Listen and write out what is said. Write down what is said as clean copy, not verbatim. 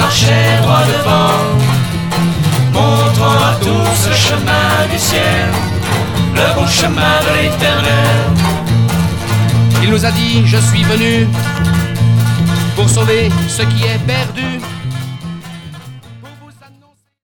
marchait droit devant, montrant à tous le chemin du ciel, le bon chemin de l'Éternel. Il nous a dit, je suis venu pour sauver ce qui est perdu.